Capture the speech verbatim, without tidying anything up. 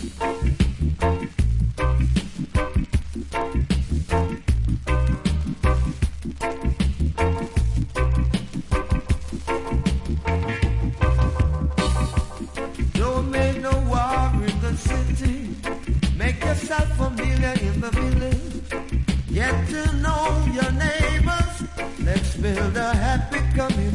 Don't make no war in the city. Make yourself familiar in the village. Get to know your neighbors. Let's build a happy community.